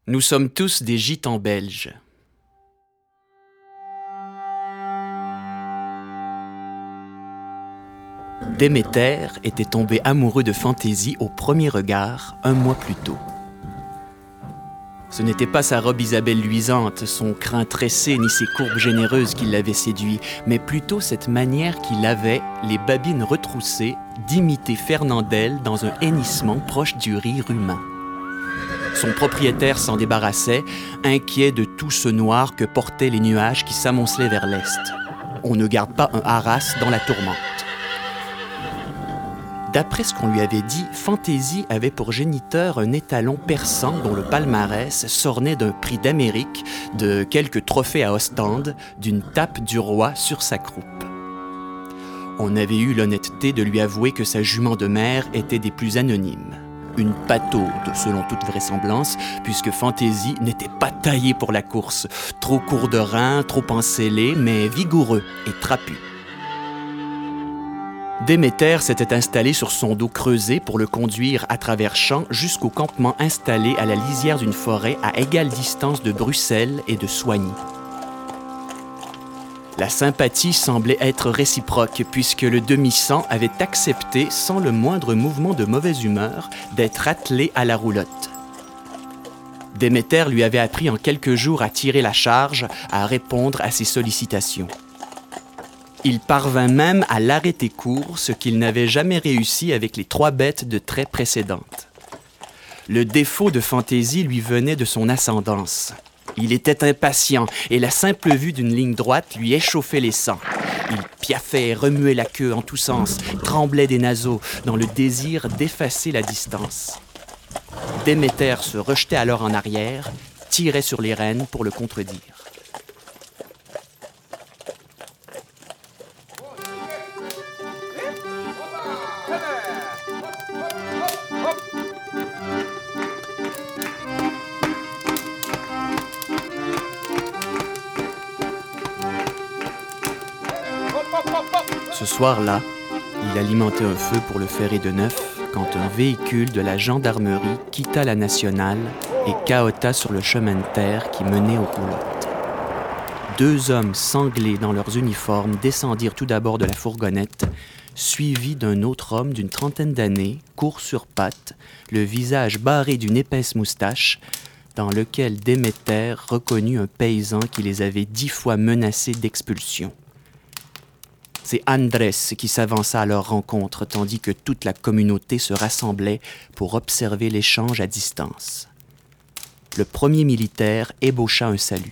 Nous sommes tous des gitans belges. Déméter était tombé amoureux de Fantaisie au premier regard, un mois plus tôt. Ce n'était pas sa robe Isabelle luisante, son crin tressé, ni ses courbes généreuses qui l'avaient séduit, mais plutôt cette manière qu'il avait, les babines retroussées, d'imiter Fernandel dans un hennissement proche du rire humain. Son propriétaire s'en débarrassait, inquiet de tout ce noir que portaient les nuages qui s'amoncelaient vers l'est. On ne garde pas un haras dans la tourmente. D'après ce qu'on lui avait dit, Fantaisie avait pour géniteur un étalon persan dont le palmarès s'ornait d'un prix d'Amérique, de quelques trophées à Ostende, d'une tape du roi sur sa croupe. On avait eu l'honnêteté de lui avouer que sa jument de mer était des plus anonymes. Une pataude, selon toute vraisemblance, puisque Fantaisie n'était pas taillé pour la course. Trop court de reins, trop encellé, mais vigoureux et trapu. Déméter s'était installé sur son dos creusé pour le conduire à travers champs jusqu'au campement installé à la lisière d'une forêt à égale distance de Bruxelles et de Soigny. La sympathie semblait être réciproque puisque le demi-sang avait accepté, sans le moindre mouvement de mauvaise humeur, d'être attelé à la roulotte. Déméter lui avait appris en quelques jours à tirer la charge, à répondre à ses sollicitations. Il parvint même à l'arrêter court, ce qu'il n'avait jamais réussi avec les 3 bêtes de trait précédentes. Le défaut de Fantaisie lui venait de son ascendance. Il était impatient et la simple vue d'une ligne droite lui échauffait les sangs. Il piaffait, remuait la queue en tous sens, tremblait des naseaux dans le désir d'effacer la distance. Déméter se rejetait alors en arrière, tirait sur les rênes pour le contredire. Ce soir-là, il alimentait un feu pour le ferrer de neuf quand un véhicule de la gendarmerie quitta la nationale et cahota sur le chemin de terre qui menait aux roulottes. 2 hommes sanglés dans leurs uniformes descendirent tout d'abord de la fourgonnette, suivis d'un autre homme d'une 30aine d'années, court sur pattes, le visage barré d'une épaisse moustache, dans lequel Déméter reconnut un paysan qui les avait 10 fois menacés d'expulsion. C'est Andrés qui s'avança à leur rencontre, tandis que toute la communauté se rassemblait pour observer l'échange à distance. Le premier militaire ébaucha un salut.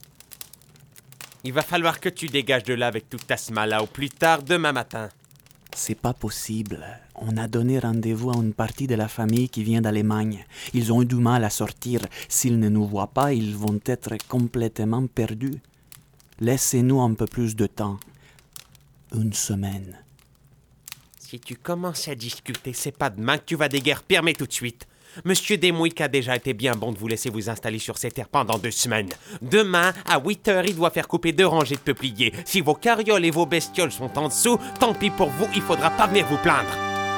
Il va falloir que tu dégages de là avec toute ta smala au plus tard demain matin. C'est pas possible. On a donné rendez-vous à une partie de la famille qui vient d'Allemagne. Ils ont eu du mal à sortir. S'ils ne nous voient pas, ils vont être complètement perdus. Laissez-nous un peu plus de temps. 1 semaine. Si tu commences à discuter, c'est pas demain que tu vas déguerpir, mais tout de suite. Monsieur Desmouilles a déjà été bien bon de vous laisser vous installer sur ces terres pendant 2 semaines. Demain, à 8h, il doit faire couper 2 rangées de peupliers. Si vos carrioles et vos bestioles sont en dessous, tant pis pour vous, il faudra pas venir vous plaindre.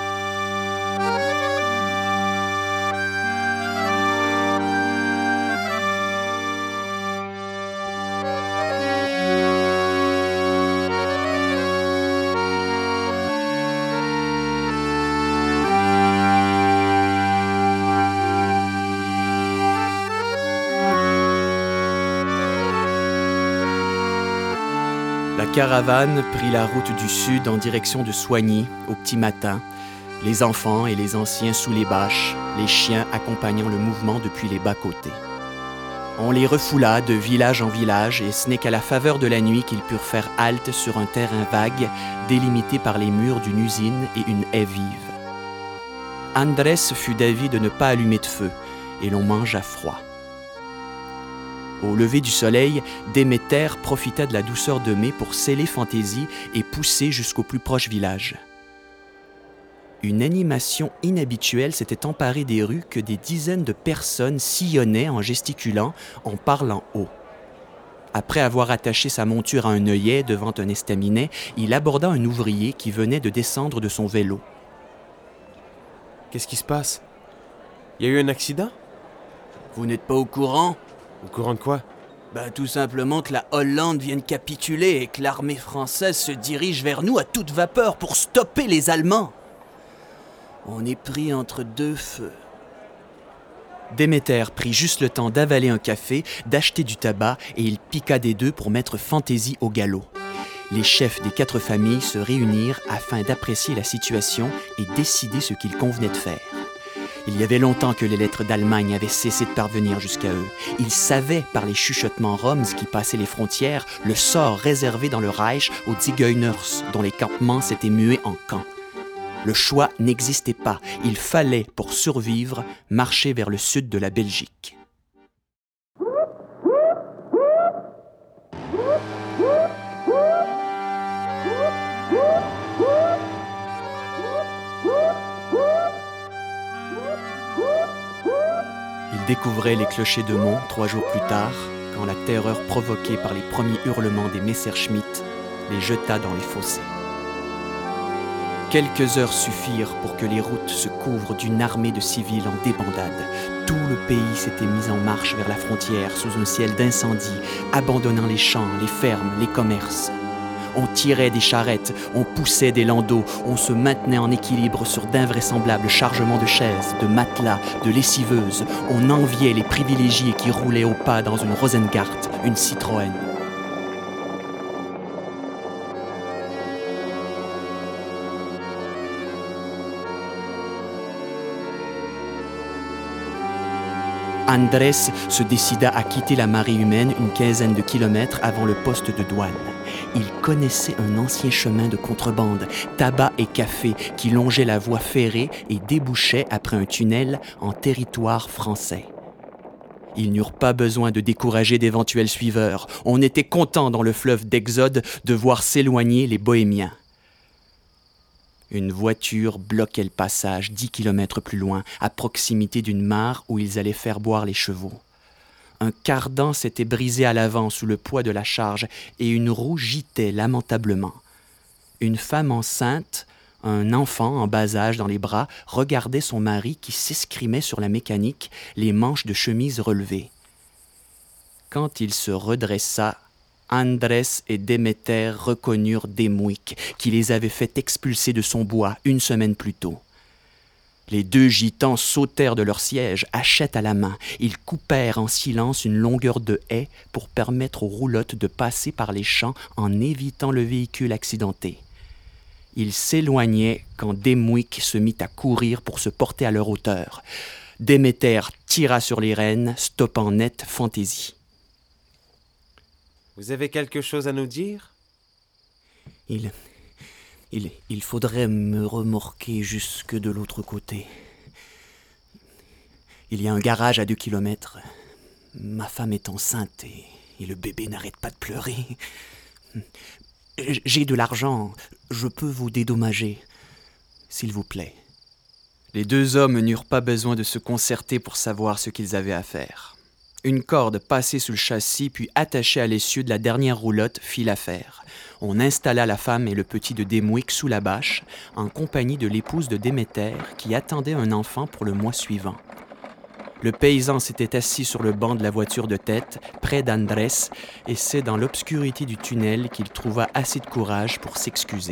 La caravane prit la route du sud en direction de Soigny au petit matin, les enfants et les anciens sous les bâches, les chiens accompagnant le mouvement depuis les bas-côtés. On les refoula de village en village et ce n'est qu'à la faveur de la nuit qu'ils purent faire halte sur un terrain vague délimité par les murs d'une usine et une haie vive. Andrés fut d'avis de ne pas allumer de feu et l'on mangea froid. Au lever du soleil, Déméter profita de la douceur de mai pour sceller Fantaisie et pousser jusqu'au plus proche village. Une animation inhabituelle s'était emparée des rues que des dizaines de personnes sillonnaient en gesticulant, en parlant haut. Après avoir attaché sa monture à un œillet devant un estaminet, il aborda un ouvrier qui venait de descendre de son vélo. Qu'est-ce qui se passe? Il y a eu un accident? Vous n'êtes pas au courant? Au courant de quoi? Tout simplement que la Hollande vient de capituler et que l'armée française se dirige vers nous à toute vapeur pour stopper les Allemands. On est pris entre deux feux. Déméter prit juste le temps d'avaler un café, d'acheter du tabac et il piqua des deux pour mettre fantaisie au galop. Les chefs des 4 familles se réunirent afin d'apprécier la situation et décider ce qu'il convenait de faire. Il y avait longtemps que les lettres d'Allemagne avaient cessé de parvenir jusqu'à eux. Ils savaient, par les chuchotements roms qui passaient les frontières, le sort réservé dans le Reich aux Zigeuners, dont les campements s'étaient mués en camps. Le choix n'existait pas. Il fallait, pour survivre, marcher vers le sud de la Belgique. Ils découvraient les clochers de Mont 3 jours plus tard, quand la terreur provoquée par les premiers hurlements des Messerschmitt les jeta dans les fossés. Quelques heures suffirent pour que les routes se couvrent d'une armée de civils en débandade. Tout le pays s'était mis en marche vers la frontière sous un ciel d'incendie, abandonnant les champs, les fermes, les commerces. On tirait des charrettes, on poussait des landaux, on se maintenait en équilibre sur d'invraisemblables chargements de chaises, de matelas, de lessiveuses. On enviait les privilégiés qui roulaient au pas dans une Rosengart, une Citroën. Andrés se décida à quitter la marée humaine une quinzaine de kilomètres avant le poste de douane. Il connaissait un ancien chemin de contrebande, tabac et café, qui longeait la voie ferrée et débouchait après un tunnel en territoire français. Ils n'eurent pas besoin de décourager d'éventuels suiveurs. On était content dans le fleuve d'Exode de voir s'éloigner les Bohémiens. Une voiture bloquait le passage 10 kilomètres plus loin, à proximité d'une mare où ils allaient faire boire les chevaux. Un cardan s'était brisé à l'avant sous le poids de la charge et une roue gitait lamentablement. Une femme enceinte, un enfant en bas âge dans les bras, regardait son mari qui s'escrimait sur la mécanique, les manches de chemise relevées. Quand il se redressa, Andrés et Déméter reconnurent Demuijk, qui les avait fait expulser de son bois 1 semaine plus tôt. Les 2 gitans sautèrent de leur siège, hachette à la main. Ils coupèrent en silence une longueur de haie pour permettre aux roulottes de passer par les champs en évitant le véhicule accidenté. Ils s'éloignaient quand Demuijk se mit à courir pour se porter à leur hauteur. Déméter tira sur les rênes, stoppant net fantaisie. Vous avez quelque chose à nous dire? Il faudrait me remorquer jusque de l'autre côté. Il y a un garage à 2 kilomètres. Ma femme est enceinte et le bébé n'arrête pas de pleurer. J'ai de l'argent. Je peux vous dédommager, s'il vous plaît. Les 2 hommes n'eurent pas besoin de se concerter pour savoir ce qu'ils avaient à faire. Une corde passée sous le châssis puis attachée à l'essieu de la dernière roulotte fit l'affaire. On installa la femme et le petit de Demuijk sous la bâche, en compagnie de l'épouse de Déméter qui attendait un enfant pour le mois suivant. Le paysan s'était assis sur le banc de la voiture de tête, près d'Andrés, et c'est dans l'obscurité du tunnel qu'il trouva assez de courage pour s'excuser.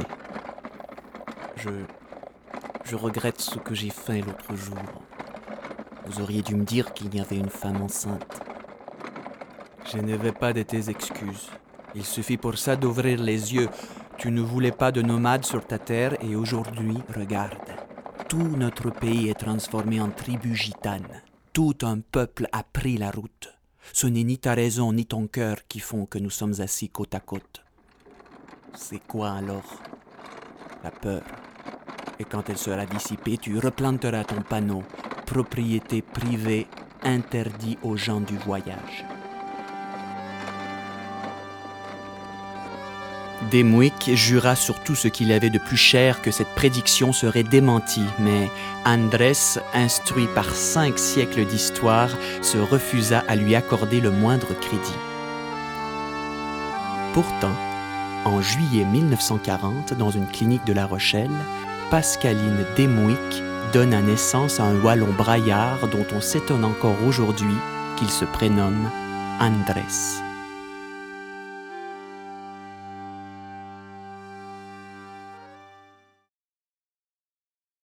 Je regrette ce que j'ai fait l'autre jour. Vous auriez dû me dire qu'il y avait une femme enceinte. Je ne veux pas de tes excuses. Il suffit pour ça d'ouvrir les yeux. Tu ne voulais pas de nomades sur ta terre et aujourd'hui, regarde. Tout notre pays est transformé en tribu gitane. Tout un peuple a pris la route. Ce n'est ni ta raison ni ton cœur qui font que nous sommes assis côte à côte. C'est quoi alors? La peur. Et quand elle sera dissipée, tu replanteras ton panneau. Propriété privée, interdit aux gens du voyage. Demuijk jura sur tout ce qu'il avait de plus cher que cette prédiction serait démentie, mais Andrés, instruit par 5 siècles d'histoire, se refusa à lui accorder le moindre crédit. Pourtant, en juillet 1940, dans une clinique de La Rochelle, Pascaline Demuijk donna naissance à un Wallon braillard dont on s'étonne encore aujourd'hui qu'il se prénomme Andrés.